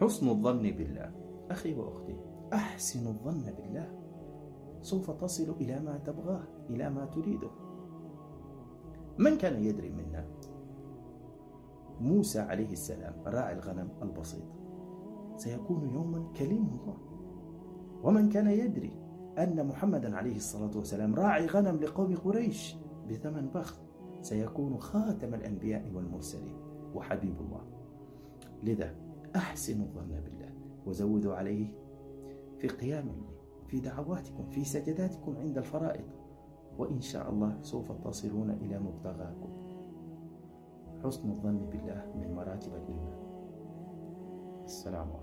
حسن الظن بالله. أخي وأختي، أحسن الظن بالله، سوف تصل إلى ما تبغاه، إلى ما تريده. من كان يدري منا موسى عليه السلام راعي الغنم البسيط سيكون يوما كليم الله؟ ومن كان يدري أن محمدا عليه الصلاة والسلام راعي غنم لقوم قريش بثمن بخس سيكون خاتم الأنبياء والمرسلين وحبيب الله؟ لذا أحسنوا الظن بالله وزودوا عليه في قيام الليل، في دعواتكم، في سجداتكم عند الفرائض، وإن شاء الله سوف تصلون إلى مبتغاكم. حسن الظن بالله من مراتب الإيمان. السلام عليكم.